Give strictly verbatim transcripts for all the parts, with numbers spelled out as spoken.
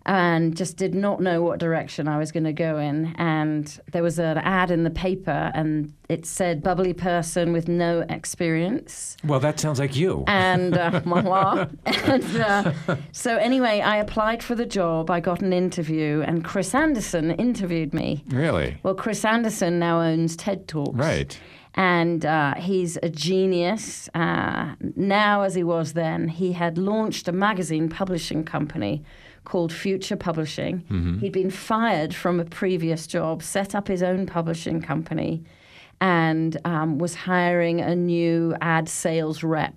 and just did not know what direction I was going to go in. And there was an ad in the paper, and it said bubbly person with no experience. Well, that sounds like you. And, uh, voila. and uh, so anyway, I applied for the job. I got an interview, and Chris Anderson interviewed me. Really? Well, Chris Anderson now owns TED Talks. Right. And uh, he's a genius. Uh, now, as he was then, he had launched a magazine publishing company called Future Publishing. Mm-hmm. He'd been fired from a previous job, set up his own publishing company, and um, was hiring a new ad sales rep.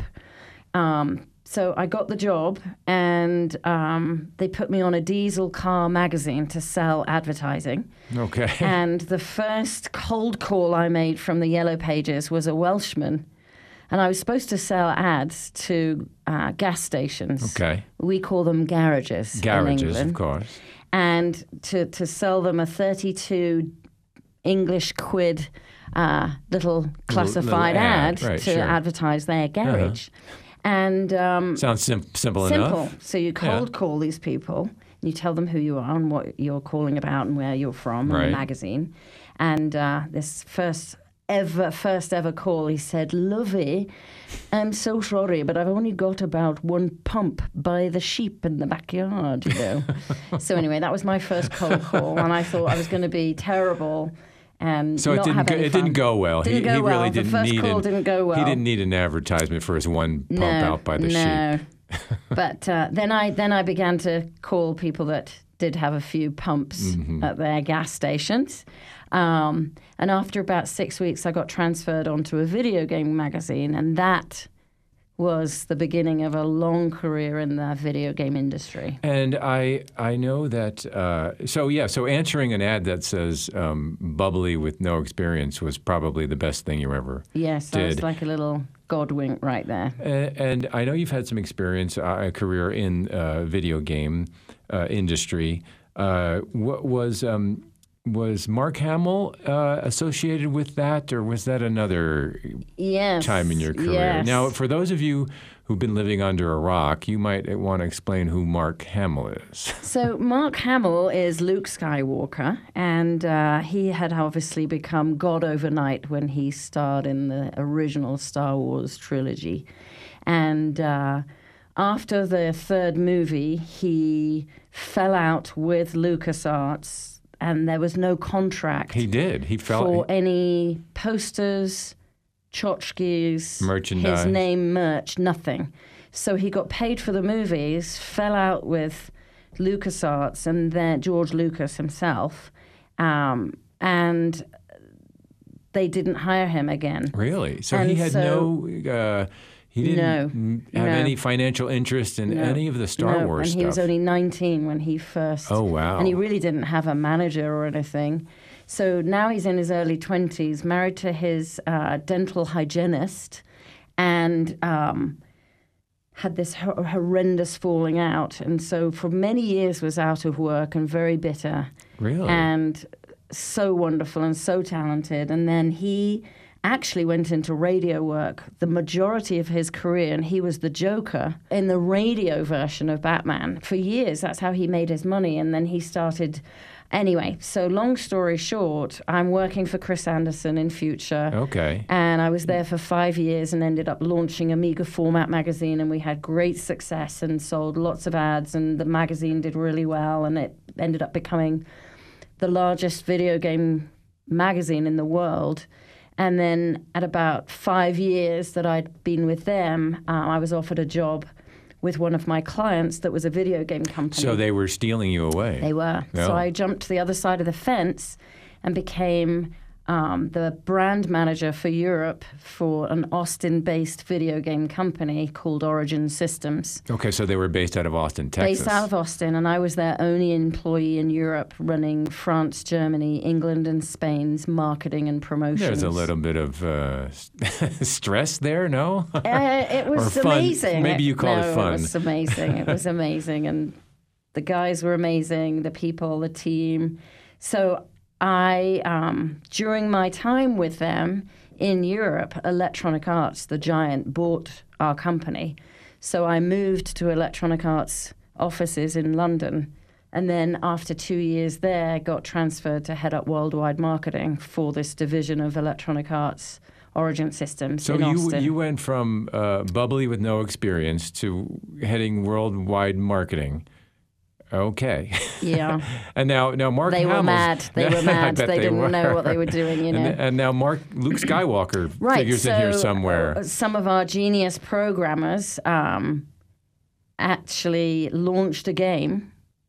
Um, so I got the job, and um, they put me on a diesel car magazine to sell advertising. Okay. And the first cold call I made from the Yellow Pages was a Welshman. And I was supposed to sell ads to uh, gas stations. Okay. We call them garages. Garages, in England. of course. And to, to sell them a thirty-two English quid uh, little classified little ad, ad, right, to sure. advertise their garage. Uh-huh. And um, sounds sim- simple, simple enough. Simple. So you cold yeah. call these people. You tell them who you are and what you're calling about and where you're from right. in the magazine. And uh, this first ever, first ever call, he said, "Lovey, I'm so sorry, but I've only got about one pump by the sheep in the backyard, you know." So anyway, that was my first cold call, and I thought I was going to be terrible. And so not it didn't have go, any it fun. didn't go well. Didn't he go he well. really The didn't first need call an, didn't go well. He didn't need an advertisement for his one pump no, out by the no. sheep. But uh, then I then I began to call people that did have a few pumps mm-hmm. at their gas stations. Um, and after about six weeks, I got transferred onto a video game magazine, and that was the beginning of a long career in the video game industry. And I I know that, uh, so yeah, so answering an ad that says um, bubbly with no experience was probably the best thing you ever yes, did. That was like a little God wink right there. And, and I know you've had some experience, uh, a career in uh, video game uh, industry. Uh, what was... Um, Was Mark Hamill uh, associated with that, or was that another yes, time in your career? Yes. Now, for those of you who've been living under a rock, you might want to explain who Mark Hamill is. So Mark Hamill is Luke Skywalker, and uh, he had obviously become God overnight when he starred in the original Star Wars trilogy. And uh, after the third movie, he fell out with LucasArts, and there was no contract. He did. He felt for any posters, tchotchkes, merchandise, his name, merch, nothing. So he got paid for the movies, fell out with LucasArts and then George Lucas himself, um, and they didn't hire him again. Really? So and he had so, no. Uh, He didn't no, have no. any financial interest in no, any of the Star no. Wars and stuff. he was only nineteen when he first... Oh, wow. And he really didn't have a manager or anything. So now he's in his early twenties, married to his uh, dental hygienist, and um, had this ho- horrendous falling out. And so for many years was out of work and very bitter. Really? And so wonderful and so talented. And then he... actually went into radio work the majority of his career, and he was the Joker in the radio version of Batman. For years, that's how he made his money, and then he started... Anyway, so long story short, I'm working for Chris Anderson in Future. Okay. And I was there for five years and ended up launching Amiga Format magazine, and we had great success and sold lots of ads, and the magazine did really well, and it ended up becoming the largest video game magazine in the world. And then at about five years that I'd been with them, uh, I was offered a job with one of my clients that was a video game company. So they were stealing you away. They were. Oh. So I jumped to the other side of the fence and became um, the brand manager for Europe for an Austin-based video game company called Origin Systems. Okay, so they were based out of Austin, Texas. Based out of Austin, and I was their only employee in Europe running France, Germany, England, and Spain's marketing and promotions. There's a little bit of uh, stress there, no? uh, it was or fun. amazing. Maybe you call no, it fun. It was amazing. It was amazing. And the guys were amazing, the people, the team. So I, um, during my time with them in Europe, Electronic Arts, the giant, bought our company. So I moved to Electronic Arts offices in London And then after two years there, got transferred to head up worldwide marketing for this division of Electronic Arts Origin Systems so in you Austin. you went from uh, bubbly with no experience to heading worldwide marketing. Okay. Yeah. And now, now Mark They Hamill's, were mad. They were mad. I bet They, they didn't were. know what they were doing, you know. And, and now Mark Luke Skywalker Right, figures so in here somewhere. uh, some of our genius programmers um, actually launched a game,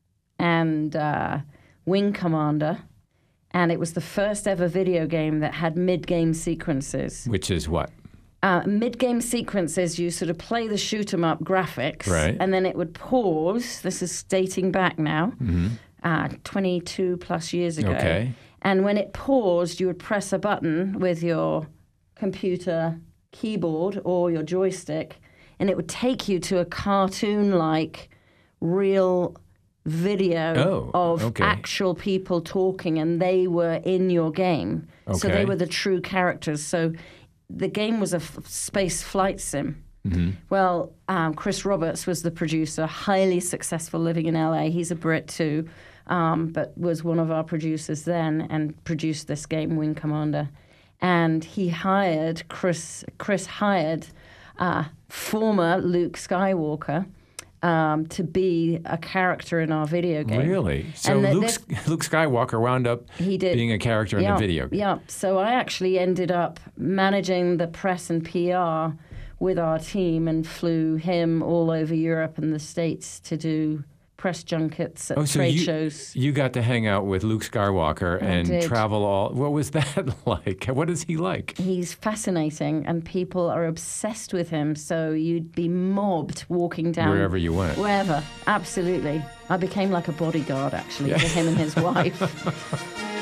and uh, Wing Commander, and it was the first ever video game that had mid-game sequences. Which is what? Uh, mid-game sequences, you sort of play the shoot-'em-up graphics, Right. and then it would pause. This is dating back now, mm-hmm. uh, twenty-two plus years ago. Okay. And when it paused, you would press a button with your computer keyboard or your joystick, and it would take you to a cartoon-like real video Oh, of okay. actual people talking, and they were in your game. So Okay. they were the true characters. So the game was a f- space flight sim. Mm-hmm. Well, um, Chris Roberts was the producer, highly successful, living in L A. He's a Brit too, um, but was one of our producers then and produced this game, Wing Commander. And he hired, Chris, Chris hired uh, former Luke Skywalker um, to be a character in our video game. Really? So And the- Luke, the- Luke Skywalker wound up He did. being a character in yeah, a video game. Yeah. So I actually ended up managing the press and P R with our team and flew him all over Europe and the States to do press junkets at Oh, so trade you, shows. you got to hang out with Luke Skywalker I and did. travel all. What was that like? What is he like? He's fascinating, and people are obsessed with him. So you'd be mobbed walking down Wherever you went. Wherever, absolutely. I became like a bodyguard actually Yeah. for him and his wife.